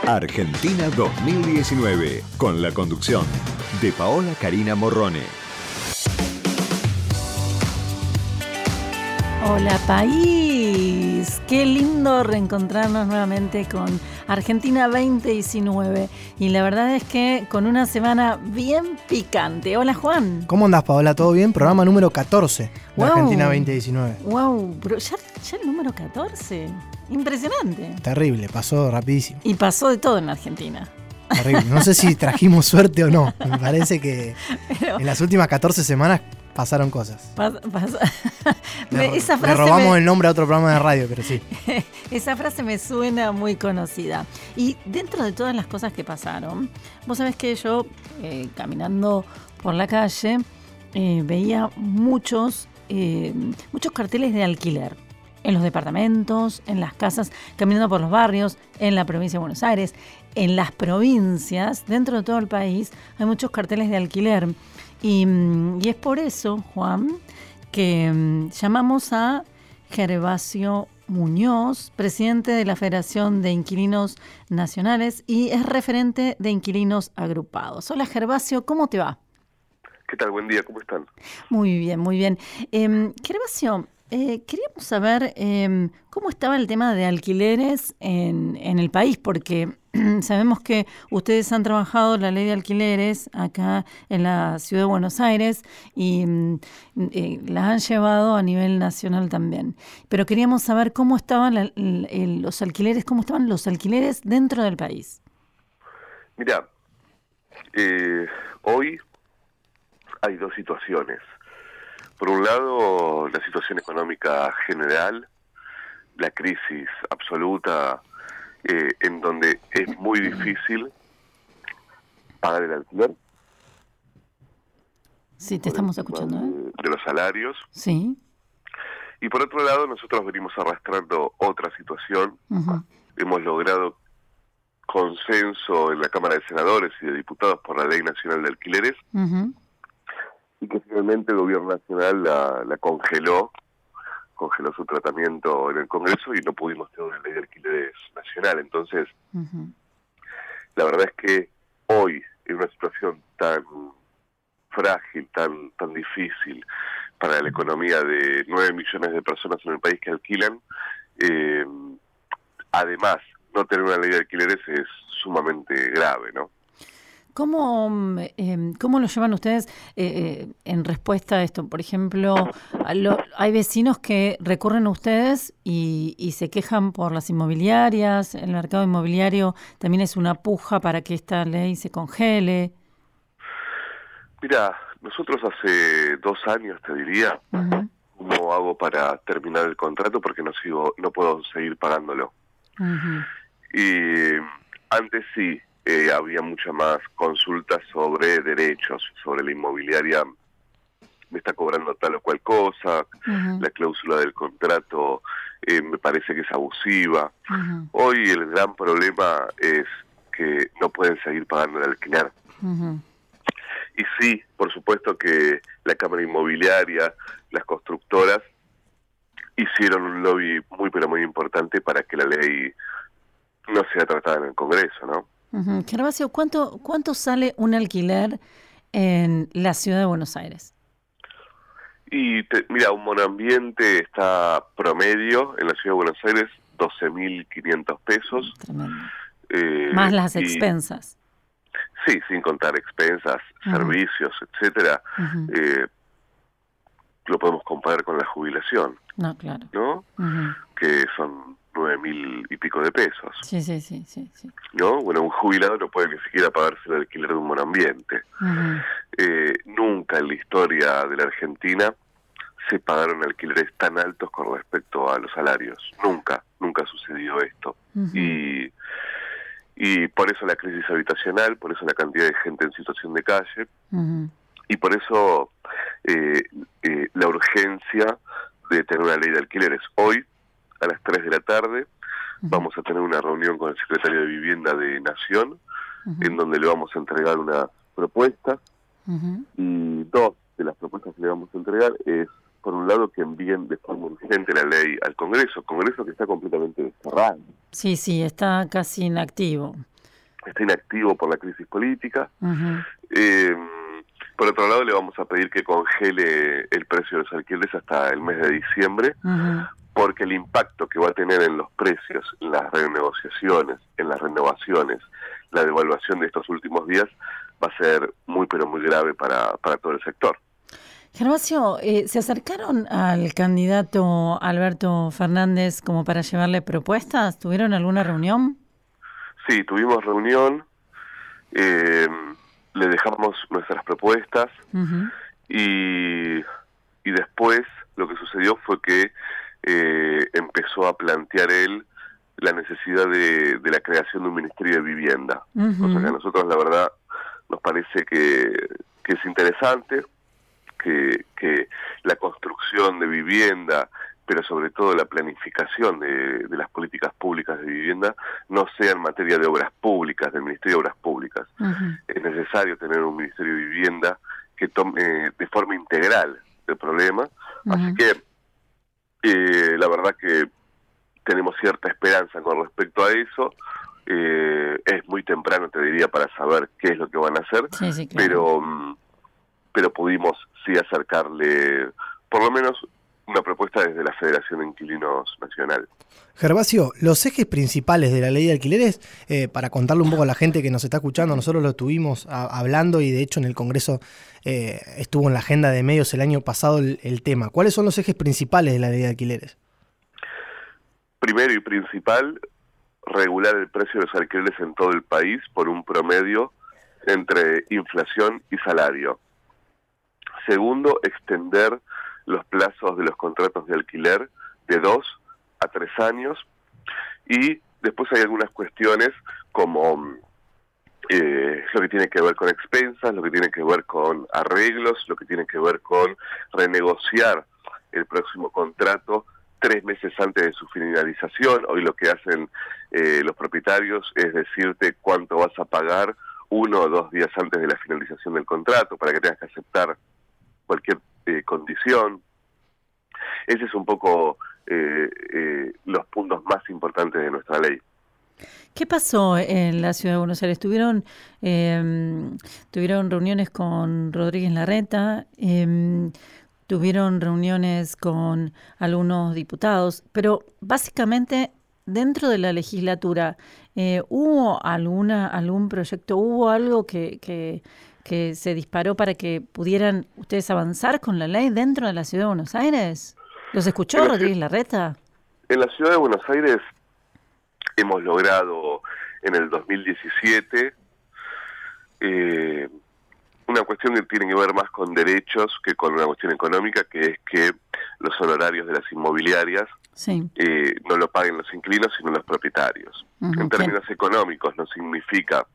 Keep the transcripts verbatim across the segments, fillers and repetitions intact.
Argentina dos mil diecinueve, con la conducción de Paola Karina Morrone. Hola país, qué lindo reencontrarnos nuevamente con Argentina veinte diecinueve y la verdad es que con una semana bien picante. Hola Juan. ¿Cómo andás, Paola? ¿Todo bien? Programa número catorce de wow. Argentina veinte diecinueve. Wow, pero ya, ya el número catorce, impresionante. Terrible, pasó rapidísimo. Y pasó de todo en la Argentina. Terrible, no sé si trajimos suerte o no, me parece que pero, en las últimas catorce semanas pasaron cosas. Pas, pas, le, esa frase le robamos me, el nombre a otro programa de radio, pero sí. Esa frase me suena muy conocida. Y dentro de todas las cosas que pasaron, vos sabés que yo, eh, caminando por la calle, eh, veía muchos, eh, muchos carteles de alquiler. En los departamentos, en las casas, caminando por los barrios, en la provincia de Buenos Aires, en las provincias, dentro de todo el país, hay muchos carteles de alquiler. Y, y es por eso, Juan, que um, llamamos a Gervasio Muñoz, presidente de la Federación de Inquilinos Nacionales y es referente de Inquilinos Agrupados. Hola Gervasio, ¿cómo te va? ¿Qué tal? Buen día, ¿cómo están? Muy bien, muy bien. Eh, Gervasio, eh, queríamos saber eh, cómo estaba el tema de alquileres en, en el país, porque sabemos que ustedes han trabajado la ley de alquileres acá en la ciudad de Buenos Aires y eh, la han llevado a nivel nacional también. Pero queríamos saber cómo estaban la, el, el, los alquileres, cómo estaban los alquileres dentro del país. Mira, eh, hoy hay dos situaciones. Por un lado, la situación económica general, la crisis absoluta, Eh, en donde es muy difícil pagar el alquiler. Sí, te estamos escuchando, ¿eh? De, de los salarios. Sí. Y por otro lado, nosotros venimos arrastrando otra situación. Uh-huh. Hemos logrado consenso en la Cámara de Senadores y de Diputados por la Ley Nacional de Alquileres, uh-huh. y que finalmente el Gobierno Nacional la, la congeló, congeló su tratamiento en el Congreso y no pudimos tener una ley de alquileres nacional. Entonces, uh-huh. la verdad es que hoy, en una situación tan frágil, tan tan difícil para la economía de nueve millones de personas en el país que alquilan, eh, además, no tener una ley de alquileres es sumamente grave, ¿no? ¿Cómo, eh, ¿Cómo lo llevan ustedes eh, eh, en respuesta a esto? Por ejemplo, a lo, hay vecinos que recurren a ustedes y, y se quejan por las inmobiliarias. El mercado inmobiliario también es una puja para que esta ley se congele. Mira, nosotros hace dos años, te diría, uh-huh. ¿cómo hago para terminar el contrato? Porque no sigo, no puedo seguir pagándolo. Uh-huh. Y antes sí. Eh, había mucha más consultas sobre derechos, sobre la inmobiliaria me está cobrando tal o cual cosa, uh-huh. la cláusula del contrato eh, me parece que es abusiva. Uh-huh. Hoy el gran problema es que no pueden seguir pagando el alquiler. Uh-huh. Y sí, por supuesto que la Cámara Inmobiliaria, las constructoras, hicieron un lobby muy pero muy importante para que la ley no sea tratada en el Congreso, ¿no? Uh-huh. Gervasio, ¿cuánto, ¿cuánto sale un alquiler en la ciudad de Buenos Aires? Y te, mira, un monoambiente está promedio en la ciudad de Buenos Aires doce mil quinientos pesos. Tremendo. Eh, Más las y, expensas. Sí, sin contar expensas, uh-huh. servicios, etcétera. Uh-huh. Eh, lo podemos comparar con la jubilación. No, claro. ¿No? Uh-huh. Que son nueve mil y pico de pesos. Sí, sí, sí, sí, sí. ¿No? Bueno, un jubilado no puede ni siquiera pagarse el alquiler de un monoambiente. Uh-huh. Eh, nunca en la historia de la Argentina se pagaron alquileres tan altos con respecto a los salarios. Nunca, nunca sucedió esto. Uh-huh. Y, y por eso la crisis habitacional, por eso la cantidad de gente en situación de calle, uh-huh. y por eso eh, eh, la urgencia de tener una ley de alquileres. Hoy, a las tres de la tarde, uh-huh. vamos a tener una reunión con el secretario de Vivienda de Nación, uh-huh. en donde le vamos a entregar una propuesta, uh-huh. y dos de las propuestas que le vamos a entregar es, por un lado, que envíen de forma urgente la ley al Congreso, Congreso que está completamente cerrado. Sí, sí, está casi inactivo. está inactivo por la crisis política. Uh-huh. Eh, por otro lado, le vamos a pedir que congele el precio de los alquileres hasta el mes de diciembre, uh-huh. porque el impacto que va a tener en los precios, en las renegociaciones, en las renovaciones, la devaluación de estos últimos días, va a ser muy, pero muy grave para, para todo el sector. Gervasio, eh, ¿se acercaron al candidato Alberto Fernández como para llevarle propuestas? ¿Tuvieron alguna reunión? Sí, tuvimos reunión, eh, le dejamos nuestras propuestas uh-huh. y, y después lo que sucedió fue que eh, empezó a plantear él la necesidad de, de la creación de un Ministerio de Vivienda. Uh-huh. Cosa que a nosotros, la verdad, nos parece que, que es interesante, que, que la construcción de vivienda, pero sobre todo la planificación de, de las políticas públicas de vivienda, no sea en materia de obras públicas, del Ministerio de Obras Públicas. Uh-huh. Es necesario tener un Ministerio de Vivienda que tome eh, de forma integral el problema. Uh-huh. Así que, eh, la verdad que tenemos cierta esperanza con respecto a eso. Eh, es muy temprano, te diría, para saber qué es lo que van a hacer, sí, sí, claro. pero, pero pudimos sí acercarle, por lo menos, una propuesta desde la Federación de Inquilinos Nacional. Gervasio, los ejes principales de la ley de alquileres, eh, para contarle un poco a la gente que nos está escuchando, nosotros lo estuvimos a, hablando y de hecho en el Congreso eh, estuvo en la agenda de medios el año pasado el, el tema. ¿Cuáles son los ejes principales de la ley de alquileres? Primero y principal, regular el precio de los alquileres en todo el país por un promedio entre inflación y salario. Segundo, extender los plazos de los contratos de alquiler de dos a tres años. Y después hay algunas cuestiones como eh, lo que tiene que ver con expensas, lo que tiene que ver con arreglos, lo que tiene que ver con renegociar el próximo contrato tres meses antes de su finalización. Hoy lo que hacen eh, los propietarios es decirte cuánto vas a pagar uno o dos días antes de la finalización del contrato para que tengas que aceptar cualquier eh, condición. Ese es un poco eh, eh, los puntos más importantes de nuestra ley. ¿Qué pasó en la Ciudad de Buenos Aires? ¿Tuvieron, eh, tuvieron reuniones con Rodríguez Larreta? Eh, Tuvieron reuniones con algunos diputados, pero básicamente dentro de la legislatura, eh, ¿hubo alguna algún proyecto, hubo algo que, que, que se disparó para que pudieran ustedes avanzar con la ley dentro de la Ciudad de Buenos Aires? ¿Los escuchó en Rodríguez Larreta? En la Ciudad de Buenos Aires hemos logrado en el dos mil diecisiete eh, una cuestión que tiene que ver más con derechos que con una cuestión económica, que es que los honorarios de las inmobiliarias sí. eh, no lo paguen los inquilinos, sino los propietarios. Uh-huh. En términos sí. económicos no significa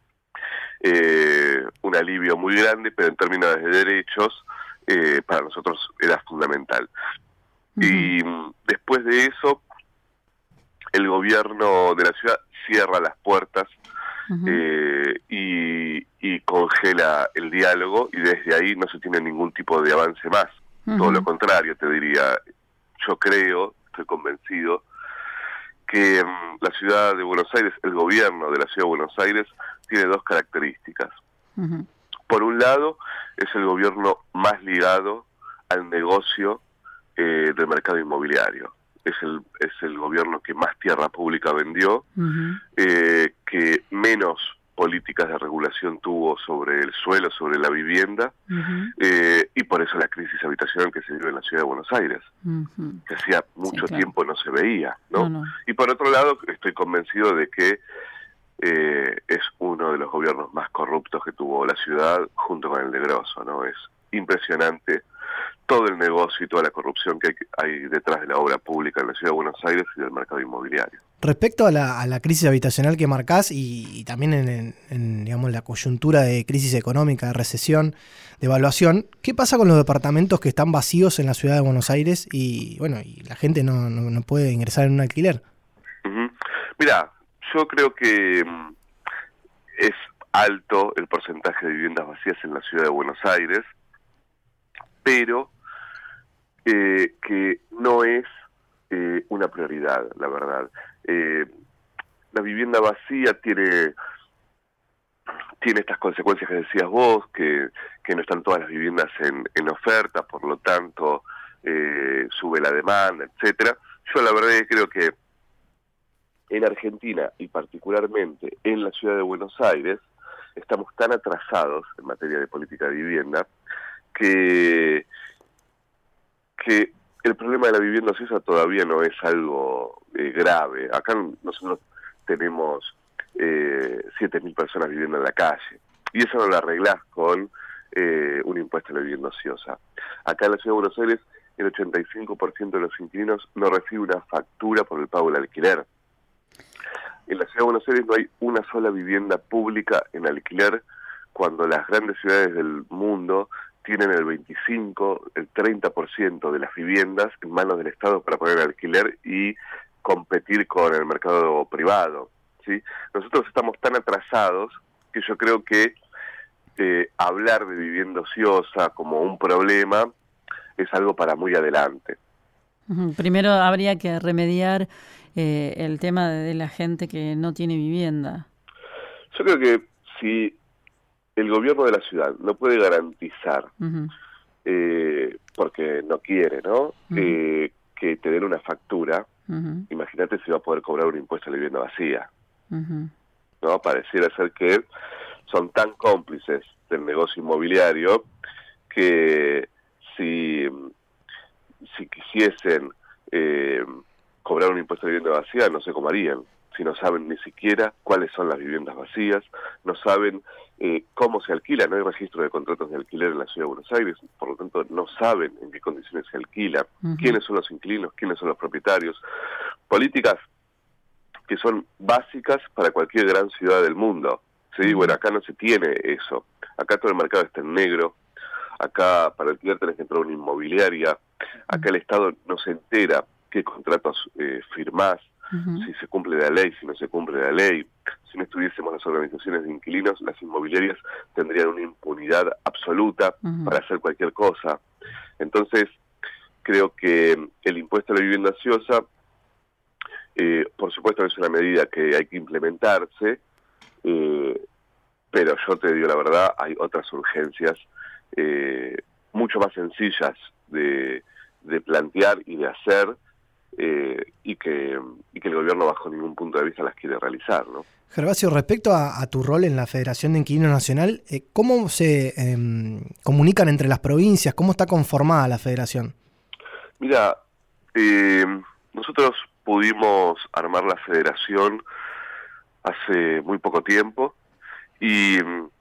eh, un alivio muy grande, pero en términos de derechos eh, para nosotros era fundamental. Uh-huh. Y después de eso, el gobierno de la ciudad cierra las puertas Uh-huh. Eh, y, y congela el diálogo, y desde ahí no se tiene ningún tipo de avance más. Uh-huh. Todo lo contrario, te diría. Yo creo, estoy convencido, que um, la Ciudad de Buenos Aires, el gobierno de la Ciudad de Buenos Aires, tiene dos características. Uh-huh. Por un lado, es el gobierno más ligado al negocio eh, del mercado inmobiliario. Es el, es el gobierno que más tierra pública vendió, uh-huh. eh, que menos políticas de regulación tuvo sobre el suelo, sobre la vivienda, uh-huh. eh, y por eso la crisis habitacional que se vive en la Ciudad de Buenos Aires, uh-huh. que hacía mucho sí, claro. tiempo no se veía, ¿no? No, no. Y por otro lado, estoy convencido de que eh, es uno de los gobiernos más corruptos que tuvo la ciudad, junto con el de Grosso, ¿no? Es impresionante todo el negocio y toda la corrupción que hay, hay detrás de la obra pública en la Ciudad de Buenos Aires y del mercado inmobiliario. Respecto a la, a la crisis habitacional que marcás y, y también en, en, en digamos, la coyuntura de crisis económica, de recesión, de evaluación, ¿qué pasa con los departamentos que están vacíos en la Ciudad de Buenos Aires y bueno y la gente no, no, no puede ingresar en un alquiler? Uh-huh. Mirá, yo creo que um, es alto el porcentaje de viviendas vacías en la Ciudad de Buenos Aires, pero Eh, que no es eh, una prioridad, la verdad. Eh, la vivienda vacía tiene tiene estas consecuencias que decías vos, que, que no están todas las viviendas en, en oferta, por lo tanto eh, sube la demanda, etcétera. Yo la verdad creo que en Argentina, y particularmente en la ciudad de Buenos Aires, estamos tan atrasados en materia de política de vivienda que, que el problema de la vivienda ociosa todavía no es algo eh, grave. Acá nosotros tenemos eh, siete mil personas viviendo en la calle, y eso no lo arreglás con eh, un impuesto a la vivienda ociosa. Acá en la ciudad de Buenos Aires, el ochenta y cinco por ciento de los inquilinos no recibe una factura por el pago del alquiler. En la ciudad de Buenos Aires no hay una sola vivienda pública en alquiler, cuando las grandes ciudades del mundo tienen el veinticinco, el treinta por ciento de las viviendas en manos del Estado para poner alquiler y competir con el mercado privado, ¿sí? Nosotros estamos tan atrasados que yo creo que eh, hablar de vivienda ociosa como un problema es algo para muy adelante. Primero habría que remediar eh, el tema de, de la gente que no tiene vivienda. Yo creo que si el gobierno de la ciudad no puede garantizar, uh-huh. eh, porque no quiere, ¿no? Uh-huh. Eh, que te den una factura, uh-huh. imagínate si va a poder cobrar un impuesto a la vivienda vacía. Uh-huh. ¿No? Pareciera ser que son tan cómplices del negocio inmobiliario que si, si quisiesen eh, cobrar un impuesto a la vivienda vacía, no sé cómo harían. Si no saben ni siquiera cuáles son las viviendas vacías, no saben eh, cómo se alquila, no hay registro de contratos de alquiler en la ciudad de Buenos Aires, por lo tanto no saben en qué condiciones se alquila, uh-huh. quiénes son los inquilinos, quiénes son los propietarios. Políticas que son básicas para cualquier gran ciudad del mundo, ¿sí? Uh-huh. Bueno, acá no se tiene eso, acá todo el mercado está en negro, acá para alquiler tenés que entrar a una inmobiliaria, acá el Estado no se entera qué contratos eh, firmás, Uh-huh. si se cumple la ley, si no se cumple la ley. Si no estuviésemos las organizaciones de inquilinos, las inmobiliarias tendrían una impunidad absoluta uh-huh. para hacer cualquier cosa. Entonces, creo que el impuesto a la vivienda ociosa, eh, por supuesto, es una medida que hay que implementarse, eh, pero yo te digo la verdad, hay otras urgencias eh, mucho más sencillas de, de plantear y de hacer, Eh, y que y que el gobierno bajo ningún punto de vista las quiere realizar, ¿no? Gervasio, respecto a, a tu rol en la Federación de Inquilinos Nacional, eh, ¿cómo se eh, comunican entre las provincias? ¿Cómo está conformada la federación? Mira, eh, nosotros pudimos armar la federación hace muy poco tiempo y,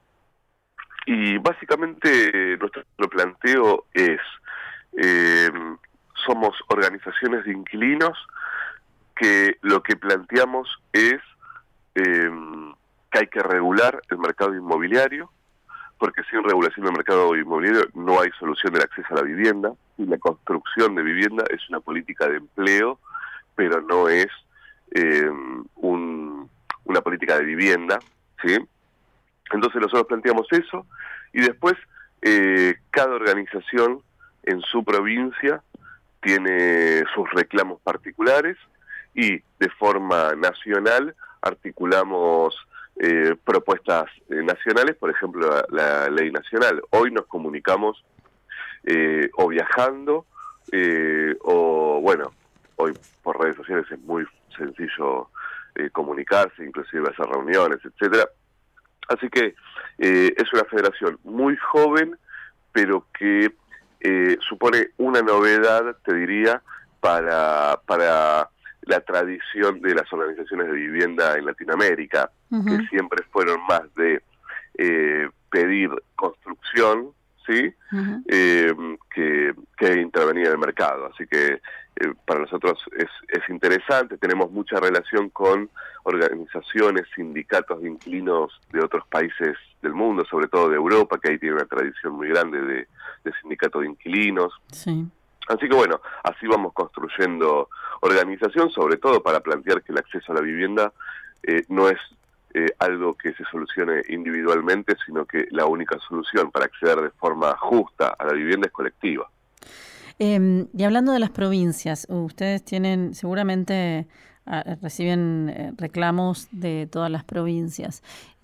y básicamente nuestro planteo es... Eh, somos organizaciones de inquilinos que lo que planteamos es eh, que hay que regular el mercado inmobiliario, porque sin regulación del mercado inmobiliario no hay solución del acceso a la vivienda, y la construcción de vivienda es una política de empleo, pero no es eh, un, una política de vivienda, ¿sí? Entonces nosotros planteamos eso, y después eh, cada organización en su provincia tiene sus reclamos particulares y de forma nacional articulamos eh, propuestas eh, nacionales, por ejemplo la, la ley nacional. Hoy nos comunicamos eh, o viajando eh, o bueno, hoy por redes sociales es muy sencillo eh, comunicarse, inclusive hacer reuniones, etcétera. Así que eh, es una federación muy joven, pero que Eh, supone una novedad, te diría, para para la tradición de las organizaciones de vivienda en Latinoamérica, uh-huh. que siempre fueron más de eh, pedir construcción, ¿sí? Uh-huh. eh, que, que intervenir en el mercado. Así que eh, para nosotros es, es interesante, tenemos mucha relación con organizaciones, sindicatos de inquilinos de otros países del mundo, sobre todo de Europa, que ahí tiene una tradición muy grande de, de sindicato de inquilinos. Sí. Así que bueno, así vamos construyendo organización, sobre todo para plantear que el acceso a la vivienda eh, no es eh, algo que se solucione individualmente, sino que la única solución para acceder de forma justa a la vivienda es colectiva. Eh, y hablando de las provincias, ustedes tienen, seguramente eh, reciben eh, reclamos de todas las provincias.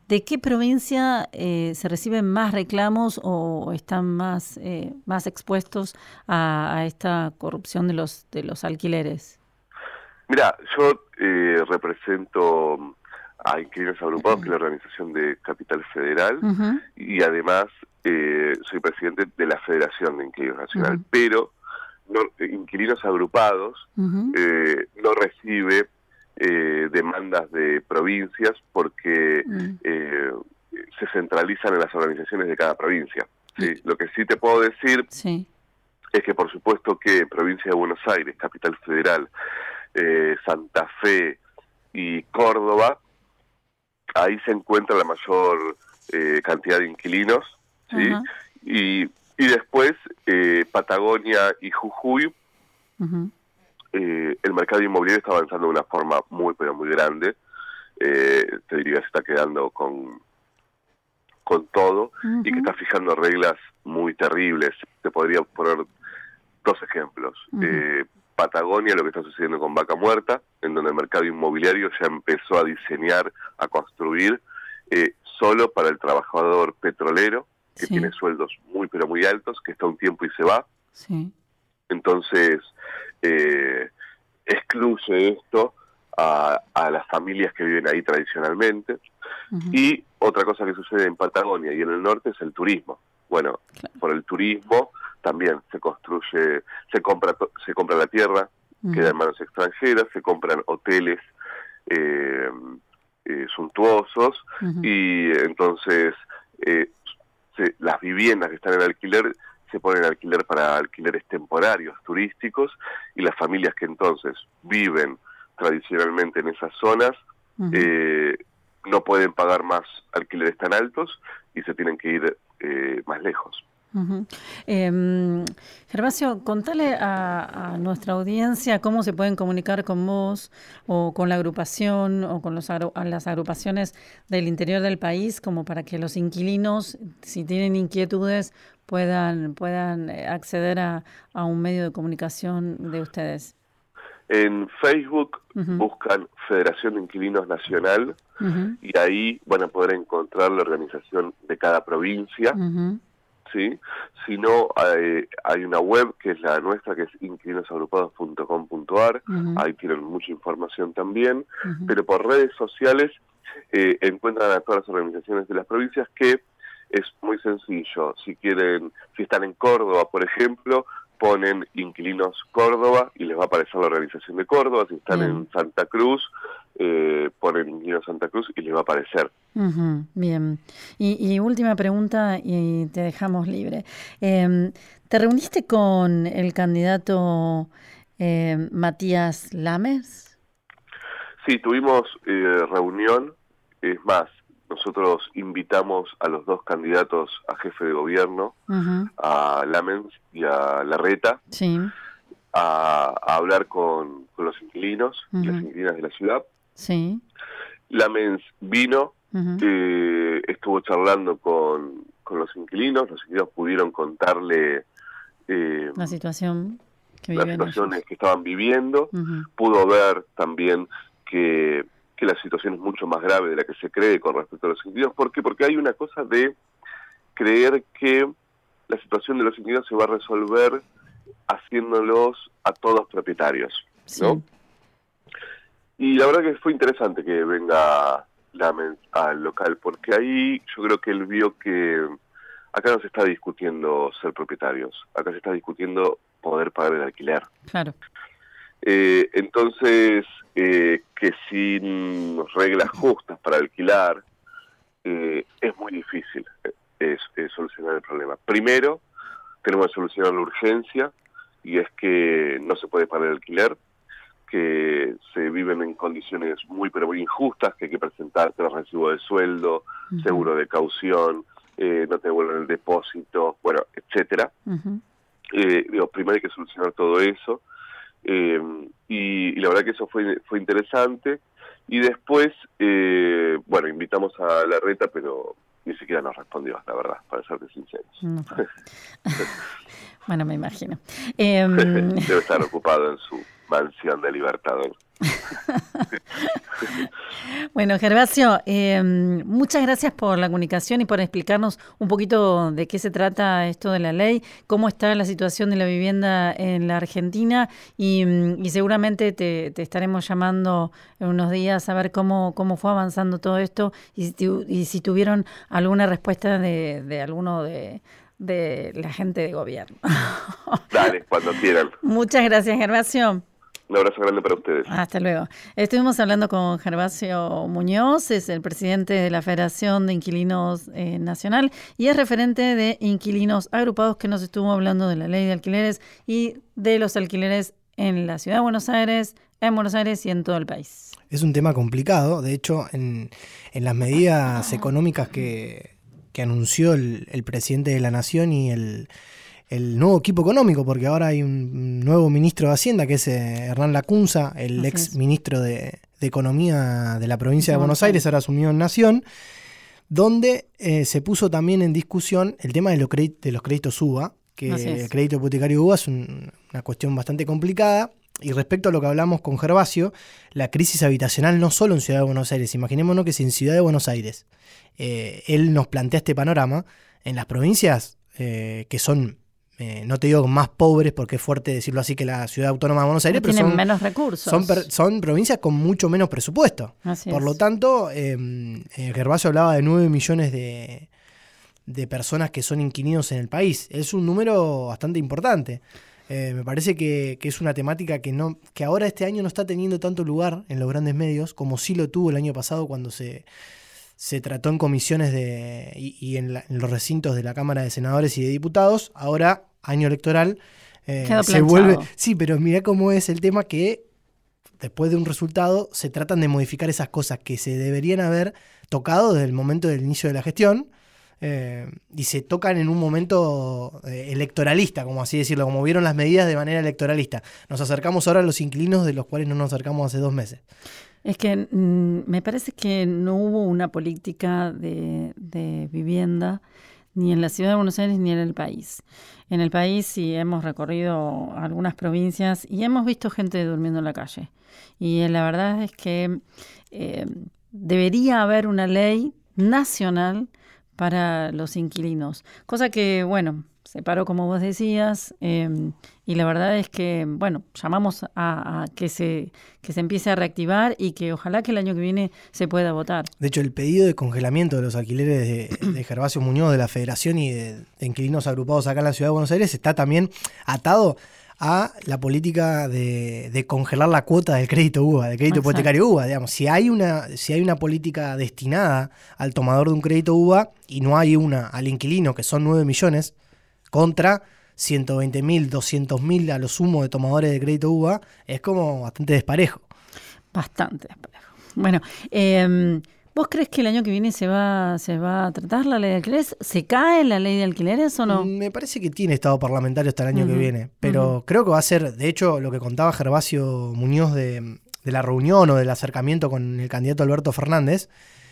¿De qué provincia eh, se reciben más reclamos o están más eh, más expuestos a, a esta corrupción de los de los alquileres? Mira, yo eh, represento a Inquilinos Agrupados, que es la organización de Capital Federal, uh-huh. y además eh, soy presidente de la Federación de Inquilinos Nacional, uh-huh. pero no, Inquilinos Agrupados uh-huh. eh, no recibe eh, demandas de provincias porque uh-huh. eh, se centralizan en las organizaciones de cada provincia. ¿sí? Uh-huh. Lo que sí te puedo decir sí. es que por supuesto que provincia de Buenos Aires, Capital Federal, eh, Santa Fe y Córdoba, ahí se encuentra la mayor eh, cantidad de inquilinos, ¿sí? Uh-huh. y, y después eh, Patagonia y Jujuy, uh-huh. eh, el mercado inmobiliario está avanzando de una forma muy, pero muy grande. Eh, te diría que se está quedando con, con todo, uh-huh. y que está fijando reglas muy terribles. Te podría poner dos ejemplos. Uh-huh. Eh, Patagonia, lo que está sucediendo con Vaca Muerta, en donde el mercado inmobiliario ya empezó a diseñar, a construir, eh, solo para el trabajador petrolero, que sí. tiene sueldos muy pero muy altos, que está un tiempo y se va. Sí. Entonces, eh, excluye esto a, a las familias que viven ahí tradicionalmente. Uh-huh. Y otra cosa que sucede en Patagonia y en el norte es el turismo. Bueno, claro. por el turismo también se construye, se compra se compra la tierra, uh-huh. queda en manos extranjeras, se compran hoteles eh, eh, suntuosos, uh-huh. y entonces eh, se, las viviendas que están en alquiler se ponen en alquiler para alquileres temporarios, turísticos, y las familias que entonces viven tradicionalmente en esas zonas uh-huh. eh, no pueden pagar más alquileres tan altos y se tienen que ir eh, más lejos. Uh-huh. Eh, Gervasio, contale a, a nuestra audiencia cómo se pueden comunicar con vos o con la agrupación o con los agru- a las agrupaciones del interior del país, como para que los inquilinos, si tienen inquietudes, puedan puedan acceder a, a un medio de comunicación de ustedes. En Facebook uh-huh. buscan Federación de Inquilinos Nacional, uh-huh. y ahí van a poder encontrar la organización de cada provincia. Uh-huh. ¿Sí? Si no, hay, hay una web que es la nuestra, que es inquilinos agrupados punto com punto a r, uh-huh. ahí tienen mucha información también, uh-huh. pero por redes sociales eh, encuentran a todas las organizaciones de las provincias, que es muy sencillo. Si quieren, si están en Córdoba, por ejemplo, ponen Inquilinos Córdoba y les va a aparecer la organización de Córdoba. Si están bien. en Santa Cruz, eh, ponen Inquilinos Santa Cruz y les va a aparecer. Uh-huh, bien. Y, y última pregunta y te dejamos libre. Eh, ¿Te reuniste con el candidato eh, Matías Lames? Sí, tuvimos eh, reunión. Es más, nosotros invitamos a los dos candidatos a jefe de gobierno, uh-huh. a Lames y a Larreta, sí. a, a hablar con, con los inquilinos, uh-huh. y las inquilinas de la ciudad. Sí. Lames vino, uh-huh. eh, estuvo charlando con, con los inquilinos, los inquilinos pudieron contarle eh, la situación que las viven situaciones ellos. que estaban viviendo, uh-huh. pudo ver también que que la situación es mucho más grave de la que se cree con respecto a los inquilinos. ¿Por qué? Porque hay una cosa de creer que la situación de los inquilinos se va a resolver haciéndolos a todos propietarios, ¿no? Sí. Y la verdad que fue interesante que venga Lames al local, porque ahí yo creo que él vio que acá no se está discutiendo ser propietarios, acá se está discutiendo poder pagar el alquiler. Claro. Eh, entonces, eh, que sin reglas justas para alquilar, eh, es muy difícil eh, es, solucionar el problema. Primero, tenemos que solucionar la urgencia, y es que no se puede pagar el alquiler, que se viven en condiciones muy pero muy injustas, que hay que presentarte los recibos de sueldo, uh-huh. seguro de caución, eh, no te devuelven el depósito, bueno, etcétera. Uh-huh. Eh, digo, primero hay que solucionar todo eso. Eh, y, y la verdad que eso fue fue interesante. Y después, eh, bueno, invitamos a Larreta, pero ni siquiera nos respondió, la verdad, para serte sinceros. No. Bueno, me imagino. Eh, Debe estar ocupado en su mansión de Libertador. Bueno, Gervasio, eh, muchas gracias por la comunicación y por explicarnos un poquito de qué se trata esto de la ley, cómo está la situación de la vivienda en la Argentina y, y seguramente te, te estaremos llamando en unos días a ver cómo, cómo fue avanzando todo esto y si, y si tuvieron alguna respuesta de, de alguno de, de la gente de gobierno. Dale, cuando quieran. Muchas gracias, Gervasio. Un abrazo grande para ustedes. Hasta luego. Estuvimos hablando con Gervasio Muñoz, es el presidente de la Federación de Inquilinos eh, Nacional y es referente de Inquilinos Agrupados, que nos estuvo hablando de la ley de alquileres y de los alquileres en la Ciudad de Buenos Aires, en Buenos Aires y en todo el país. Es un tema complicado, de hecho, en, en las medidas económicas que, que anunció el, el presidente de la Nación y el... el nuevo equipo económico, porque ahora hay un nuevo ministro de Hacienda, que es eh, Hernán Lacunza, el Así ex es. ministro de, de Economía de la provincia de Buenos Aires, ahora asumió en Nación, donde eh, se puso también en discusión el tema de los, créditos, de los créditos U B A, que el crédito hipotecario U B A es un, una cuestión bastante complicada, y respecto a lo que hablamos con Gervasio, la crisis habitacional no solo en Ciudad de Buenos Aires, imaginémonos que si en Ciudad de Buenos Aires eh, él nos plantea este panorama, en las provincias eh, que son... Eh, no te digo más pobres, porque es fuerte decirlo así, que la Ciudad Autónoma de Buenos Aires, pero tienen son menos recursos. Son, per, son provincias con mucho menos presupuesto. Así Por es. lo tanto, eh, eh, Gervasio hablaba de nueve millones de, de personas que son inquilinos en el país. Es un número bastante importante. Eh, me parece que, que es una temática que, no, que ahora este año no está teniendo tanto lugar en los grandes medios como sí lo tuvo el año pasado cuando se... se trató en comisiones de y, y en, la, en los recintos de la Cámara de Senadores y de Diputados. Ahora, año electoral, eh, se vuelve... Sí, pero mirá cómo es el tema que después de un resultado se tratan de modificar esas cosas que se deberían haber tocado desde el momento del inicio de la gestión eh, y se tocan en un momento eh, electoralista, como así decirlo, como vieron las medidas de manera electoralista. Nos acercamos ahora a los inquilinos de los cuales no nos acercamos hace dos meses. Es que mmm, me parece que no hubo una política de, de vivienda ni en la Ciudad de Buenos Aires ni en el país. En el país sí hemos recorrido algunas provincias y hemos visto gente durmiendo en la calle. Y eh, la verdad es que eh, debería haber una ley nacional para los inquilinos. Cosa que, bueno, se paró como vos decías, eh, y la verdad es que, bueno, llamamos a, a que se que se empiece a reactivar y que ojalá que el año que viene se pueda votar. De hecho, el pedido de congelamiento de los alquileres de, de Gervasio Muñoz, de la Federación y de, de Inquilinos Agrupados acá en la Ciudad de Buenos Aires, está también atado a la política de, de congelar la cuota del crédito U B A, del crédito Exacto. hipotecario U B A. Digamos, si hay una, si hay una política destinada al tomador de un crédito U B A y no hay una al inquilino, que son nueve millones, contra ciento veinte mil, doscientos mil a lo sumo de tomadores de crédito U B A, es como bastante desparejo. Bastante desparejo. Bueno, eh, ¿vos crees que el año que viene se va, se va a tratar la ley de alquileres? ¿Se cae la ley de alquileres o no? Me parece que tiene estado parlamentario hasta el año uh-huh. que viene, pero uh-huh. creo que va a ser, de hecho, lo que contaba Gervasio Muñoz de, de la reunión o del acercamiento con el candidato Alberto Fernández,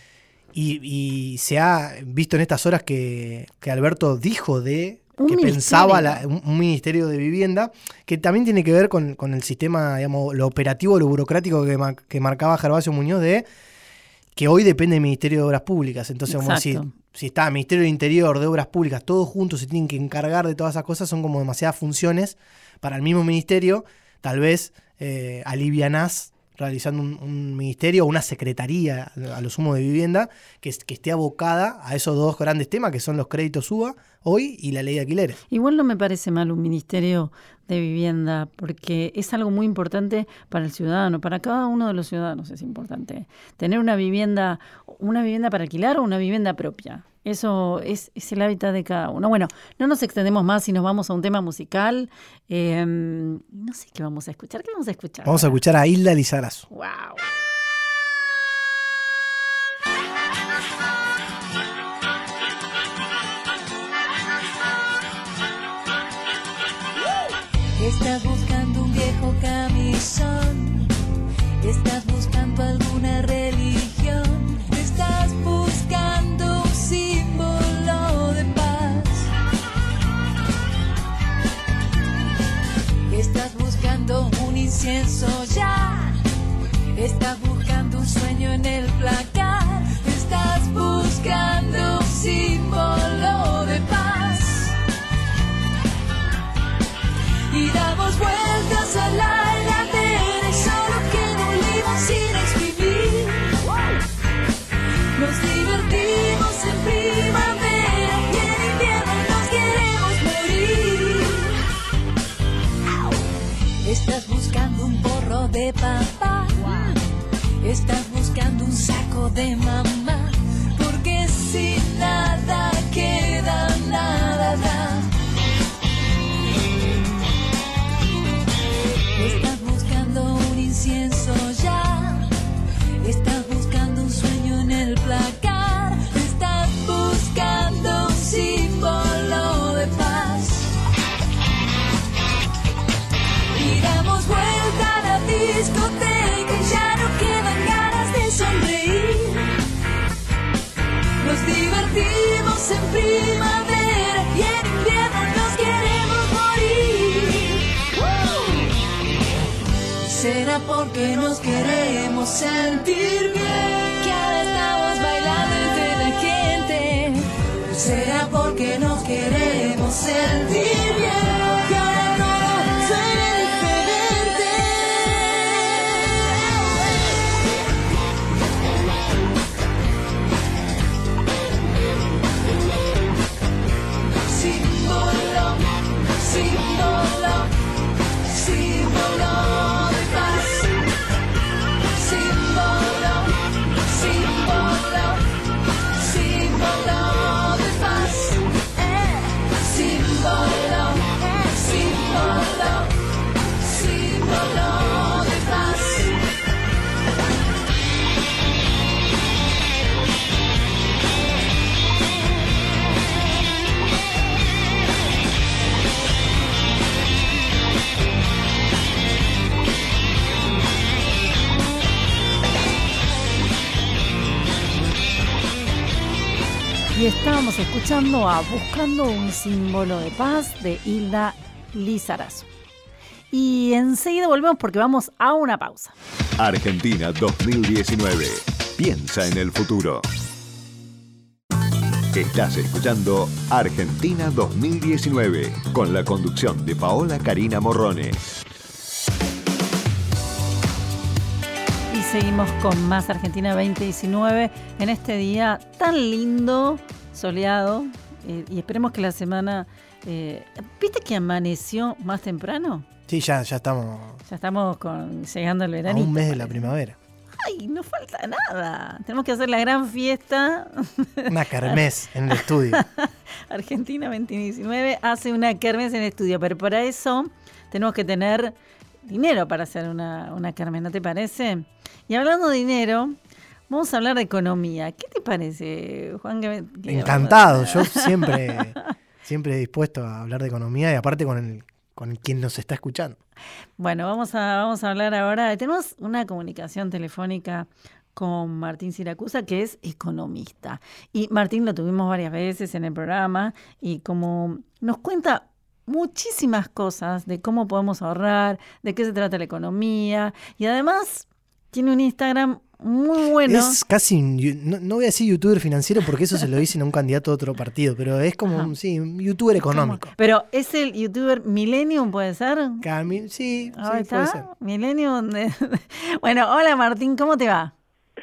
y, y se ha visto en estas horas que, que Alberto dijo de Un que ministerio. pensaba la, un, un ministerio de vivienda, que también tiene que ver con, con el sistema, digamos, lo operativo, lo burocrático que, ma, que marcaba Gervasio Muñoz, de que hoy depende del Ministerio de Obras Públicas. Entonces, como si, si está el Ministerio del Interior, de Obras Públicas, todos juntos se tienen que encargar de todas esas cosas, son como demasiadas funciones para el mismo ministerio. Tal vez eh, alivianás realizando un, un ministerio o una secretaría a lo sumo de vivienda que, que esté abocada a esos dos grandes temas que son los créditos U B A hoy y la ley de alquileres. Igual no me parece mal un ministerio de vivienda porque es algo muy importante para el ciudadano, para cada uno de los ciudadanos es importante tener una vivienda, una vivienda para alquilar o una vivienda propia. Eso es, es el hábitat de cada uno. Bueno, no nos extendemos más y nos vamos a un tema musical. Eh, no sé qué vamos a escuchar. ¿Qué vamos a escuchar? Vamos a escuchar a Hilda Lizarazo. ¡Wow! Estás buscando un viejo camisón, estás buscando alguna religión, estás buscando un símbolo de paz, estás buscando un incienso ya, de papá. Estás buscando un saco de mamá, porque si nada queda, nada da. Estás buscando un incienso ya, estás buscando un sueño en el placar, estás buscando un símbolo de paz. Y damos vuelta a la discoteca y ya no quedan ganas de sonreír. Nos divertimos en primavera y en invierno nos queremos morir. ¡Uh! Será porque nos queremos sentir bien que ahora estamos bailando entre la gente. Será porque nos queremos sentir bien que ahora todo suena diferente. Símbolo, símbolo, símbolo de paz. Símbolo, símbolo, símbolo de paz. Símbolo, símbolo, símbolo de paz. Y estábamos escuchando a Buscando un símbolo de paz de Hilda Lizarazu. Y enseguida volvemos porque vamos a una pausa. Argentina dos mil diecinueve. Piensa en el futuro. Estás escuchando Argentina dos mil diecinueve con la conducción de Paola Karina Morrone. Y seguimos con más Argentina veinte diecinueve en este día tan lindo, soleado, eh, y esperemos que la semana... Eh, ¿Viste que amaneció más temprano? Sí, ya, ya estamos Ya estamos con, llegando al a veranito. un mes de la primavera. ¡Ay, no falta nada! Tenemos que hacer la gran fiesta. Una kermés en el estudio. Argentina veinte diecinueve hace una kermés en el estudio, pero para eso tenemos que tener dinero para hacer una, una kermés, ¿no te parece? Y hablando de dinero, vamos a hablar de economía. ¿Qué te parece, Juan? Que, que Encantado, yo siempre, siempre dispuesto a hablar de economía y aparte con el, con quien nos está escuchando. Bueno, vamos a, vamos a hablar ahora. Tenemos una comunicación telefónica con Martín Siracusa, que es economista. Y Martín lo tuvimos varias veces en el programa y como nos cuenta muchísimas cosas de cómo podemos ahorrar, de qué se trata la economía y además tiene un Instagram muy bueno. Es casi, un, no, no voy a decir youtuber financiero porque eso se lo dicen a un candidato de otro partido, pero es como un, sí, un youtuber económico. Pero es el youtuber Millennium, ¿puede ser? Cami, sí, Ahí sí, está, puede ser. Millennium. De... Bueno, hola Martín, ¿cómo te va?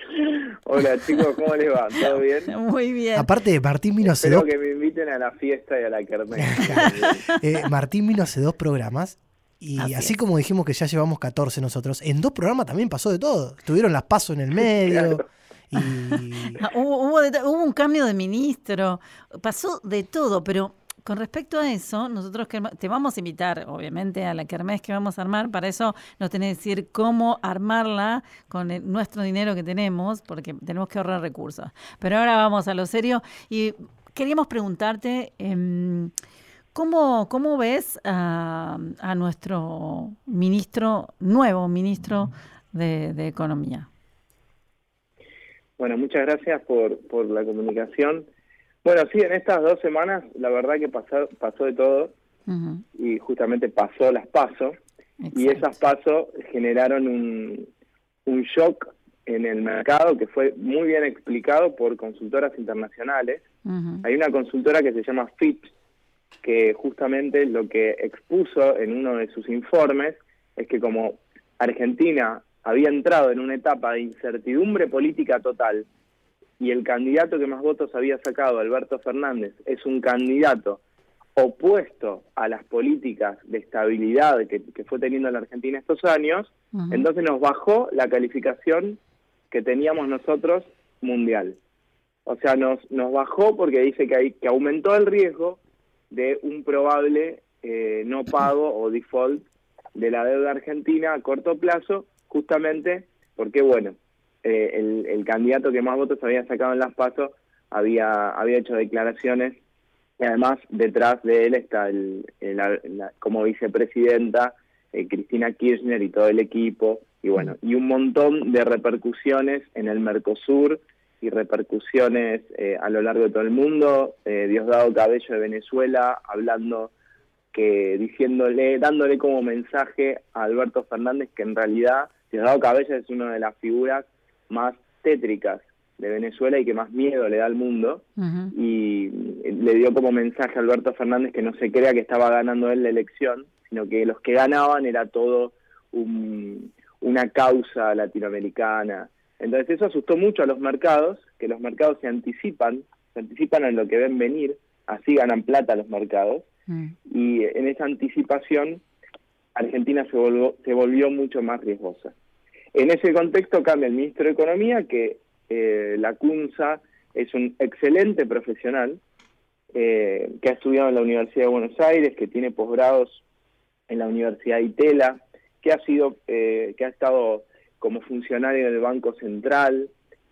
Hola chicos, ¿cómo les va? ¿Todo bien? Muy bien. Aparte, Martín vino hace Espero dos... que me inviten a la fiesta y a la kermés. eh, Martín vino hace dos programas y Así así es. como dijimos que ya llevamos catorce nosotros, en dos programas también pasó de todo. Tuvieron las pasos en el medio Claro. y... Ah, hubo, hubo, de- hubo un cambio de ministro, pasó de todo, pero con respecto a eso, nosotros que- te vamos a invitar, obviamente, a la kermés que vamos a armar. Para eso nos tenés que decir cómo armarla con el- nuestro dinero que tenemos, porque tenemos que ahorrar recursos. Pero ahora vamos a lo serio y queríamos preguntarte, em, ¿cómo, cómo ves a, a nuestro ministro, nuevo ministro de, de Economía? Bueno, muchas gracias por, por la comunicación. Bueno, sí, en estas dos semanas la verdad que pasó, pasó de todo Ujú, y justamente pasó las PASO y exacto. esas PASO generaron un, un shock en el mercado que fue muy bien explicado por consultoras internacionales. Ujú. Hay una consultora que se llama Fitch, que justamente lo que expuso en uno de sus informes es que como Argentina había entrado en una etapa de incertidumbre política total y el candidato que más votos había sacado, Alberto Fernández, es un candidato opuesto a las políticas de estabilidad que, que fue teniendo la Argentina estos años, uh-huh. entonces nos bajó la calificación que teníamos nosotros mundial. O sea, nos, nos bajó porque dice que, hay, que aumentó el riesgo de un probable eh, no pago o default de la deuda argentina a corto plazo, justamente porque, bueno, eh, el, el candidato que más votos había sacado en las PASO había, había hecho declaraciones, y además detrás de él está el, el, la, la, como vicepresidenta eh, Cristina Kirchner y todo el equipo, y bueno, y un montón de repercusiones en el Mercosur y repercusiones eh, a lo largo de todo el mundo. eh, Diosdado Cabello de Venezuela hablando, que diciéndole, dándole como mensaje a Alberto Fernández que en realidad Diosdado Cabello es una de las figuras más tétricas de Venezuela y que más miedo le da al mundo, uh-huh. y le dio como mensaje a Alberto Fernández que no se crea que estaba ganando él la elección, sino que los que ganaban era todo un, una causa latinoamericana. Entonces eso asustó mucho a los mercados, que los mercados se anticipan, se anticipan en lo que ven venir, así ganan plata los mercados, mm. y en esa anticipación Argentina se volvió, se volvió mucho más riesgosa. En ese contexto cambia el ministro de Economía, que eh, Lacunza es un excelente profesional, eh, que ha estudiado en la Universidad de Buenos Aires, que tiene posgrados en la Universidad de Itela, que ha sido, eh, que ha estado como funcionario del Banco Central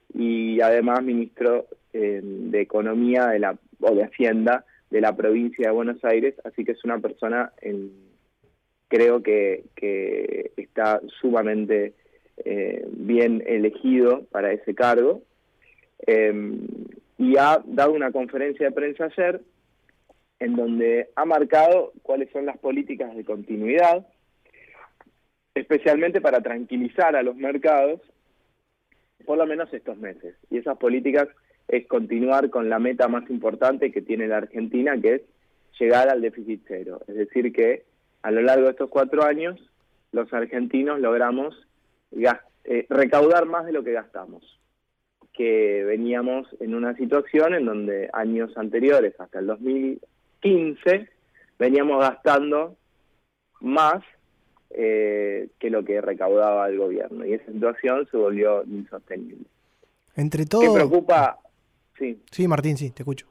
y además ministro eh, de Economía de la o de Hacienda de la provincia de Buenos Aires, así que es una persona, en, creo que, que está sumamente eh, bien elegido para ese cargo, eh, y ha dado una conferencia de prensa ayer en donde ha marcado cuáles son las políticas de continuidad, especialmente para tranquilizar a los mercados, por lo menos estos meses. Y esas políticas es continuar con la meta más importante que tiene la Argentina, que es llegar al déficit cero. Es decir, que a lo largo de estos cuatro años, los argentinos logramos gast- eh, recaudar más de lo que gastamos. Que veníamos en una situación en donde años anteriores, hasta el dos mil quince, veníamos gastando más Eh, que lo que recaudaba el gobierno, y esa situación se volvió insostenible. Entre todo... ¿Qué preocupa? Sí. Sí, Martín, sí, te escucho.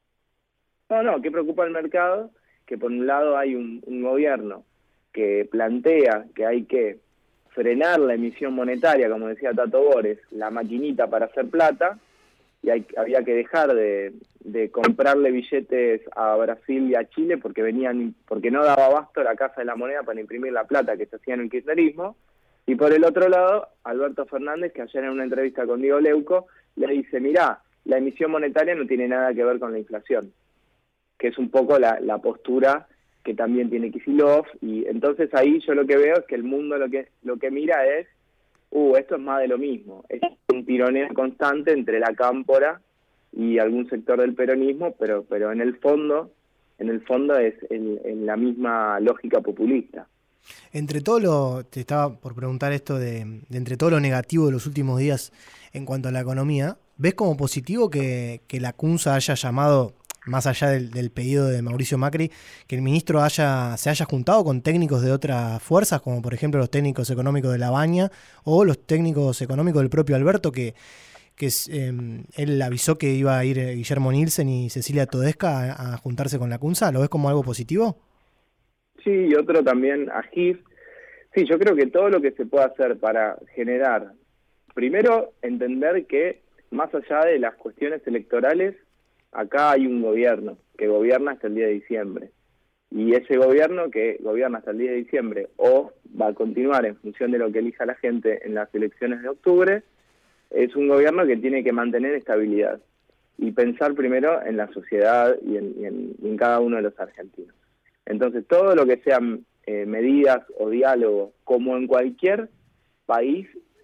No, no, ¿qué preocupa al mercado? Que por un lado hay un, un gobierno que plantea que hay que frenar la emisión monetaria, como decía Tato Bores, la maquinita para hacer plata, y hay, había que dejar de, de comprarle billetes a Brasil y a Chile porque venían porque no daba abasto la Casa de la Moneda para imprimir la plata que se hacía en el kirchnerismo. Y por el otro lado, Alberto Fernández, que ayer en una entrevista con Diego Leuco, le dice, mirá, la emisión monetaria no tiene nada que ver con la inflación, que es un poco la, la postura que también tiene Kicillof, y entonces ahí yo lo que veo es que el mundo lo que lo que mira es, uh, esto es más de lo mismo, es un tironeo constante entre la cámpora y algún sector del peronismo, pero pero en el fondo, en el fondo es en, en la misma lógica populista. Entre todo lo, te estaba por preguntar esto de, de entre todo lo negativo de los últimos días en cuanto a la economía, ¿ves como positivo que, que Lacunza haya llamado, más allá del, del pedido de Mauricio Macri, que el ministro haya se haya juntado con técnicos de otras fuerzas, como por ejemplo los técnicos económicos de La Baña o los técnicos económicos del propio Alberto, que, que eh, él avisó que iba a ir Guillermo Nielsen y Cecilia Todesca a, a juntarse con Lacunza? ¿Lo ves como algo positivo? Sí, y otro también, Agif. Sí, yo creo que todo lo que se pueda hacer para generar, primero, entender que más allá de las cuestiones electorales, acá hay un gobierno que gobierna hasta el diez de diciembre. Y ese gobierno que gobierna hasta el diez de diciembre o va a continuar en función de lo que elija la gente en las elecciones de octubre, es un gobierno que tiene que mantener estabilidad y pensar primero en la sociedad y en, y en, y en cada uno de los argentinos. Entonces, todo lo que sean eh, medidas o diálogos, como en cualquier país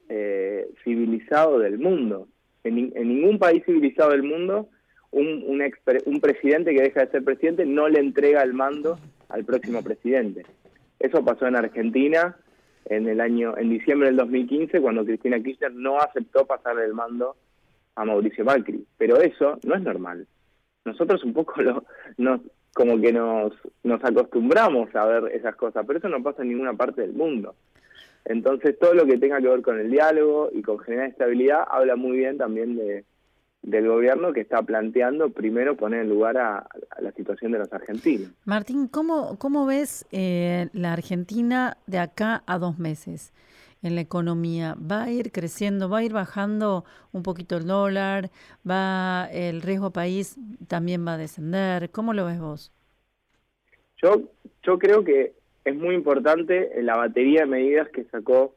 eh, civilizado del mundo, en, en ningún país civilizado del mundo, un, un, exper, un presidente que deja de ser presidente no le entrega el mando al próximo presidente. Eso pasó en Argentina en el año en diciembre del dos mil quince, cuando Cristina Kirchner no aceptó pasarle el mando a Mauricio Macri. Pero eso no es normal. Nosotros un poco lo, nos como que nos, nos acostumbramos a ver esas cosas, pero eso no pasa en ninguna parte del mundo. Entonces todo lo que tenga que ver con el diálogo y con generar estabilidad habla muy bien también de del gobierno, que está planteando primero poner en lugar a, a la situación de los argentinos. Martín, ¿cómo, cómo ves eh, la Argentina de acá a dos meses en la economía? ¿Va a ir creciendo, va a ir bajando un poquito el dólar? ¿Va el riesgo país también va a descender? ¿Cómo lo ves vos? Yo, yo creo que es muy importante la batería de medidas que sacó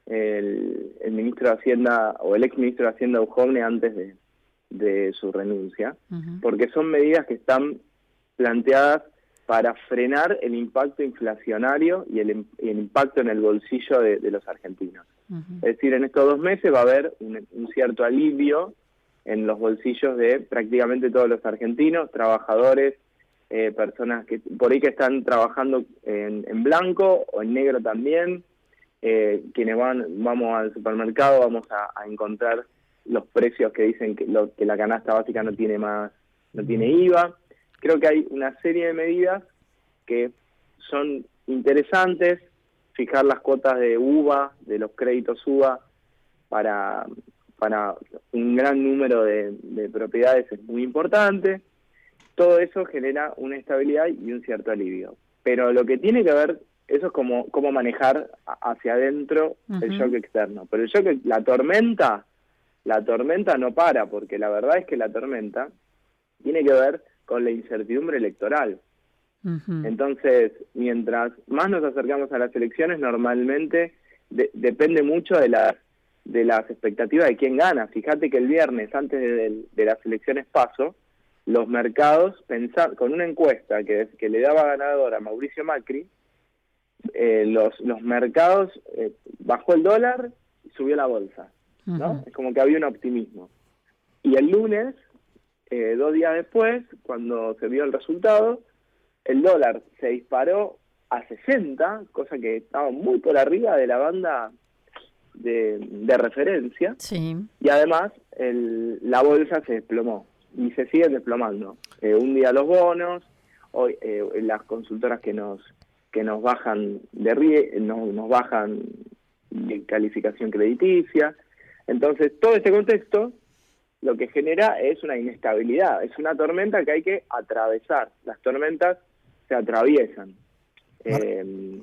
el, el ministro de Hacienda o el ex ministro de Hacienda Ujovne antes de de su renuncia, uh-huh. porque son medidas que están planteadas para frenar el impacto inflacionario y el, y el impacto en el bolsillo de, de los argentinos. Uh-huh. Es decir, en estos dos meses va a haber un, un cierto alivio en los bolsillos de prácticamente todos los argentinos, trabajadores, eh, personas que por ahí que están trabajando en, en blanco o en negro también, eh, quienes van vamos al supermercado, vamos a, a encontrar los precios que dicen que, lo, que la canasta básica no tiene más, no tiene I V A. Creo que hay una serie de medidas que son interesantes. Fijar las cuotas de U V A, de los créditos U V A, para, para un gran número de, de propiedades es muy importante. Todo eso genera una estabilidad y un cierto alivio. Pero lo que tiene que ver, eso es como cómo manejar hacia adentro uh-huh. el shock externo. Pero el shock, la tormenta... La tormenta no para, porque la verdad es que la tormenta tiene que ver con la incertidumbre electoral. Uh-huh. Entonces, mientras más nos acercamos a las elecciones, normalmente de, depende mucho de las de las expectativas de quién gana. Fíjate que el viernes, antes de, de, de las elecciones PASO, los mercados, pensaban, con una encuesta que, que le daba ganador a Mauricio Macri, eh, los, los mercados, eh, bajó el dólar y subió la bolsa. ¿no? Uh-huh. Es como que había un optimismo. Y el lunes, eh, dos días después, cuando se vio el resultado, el dólar se disparó a sesenta, cosa que estaba muy por arriba de la banda de, de referencia. Sí. Y además el, la bolsa se desplomó y se sigue desplomando. Eh, un día los bonos, hoy eh, las consultoras que nos que nos bajan de rie- nos, nos bajan de calificación crediticia. Entonces, todo este contexto lo que genera es una inestabilidad, es una tormenta que hay que atravesar. Las tormentas se atraviesan. Eh,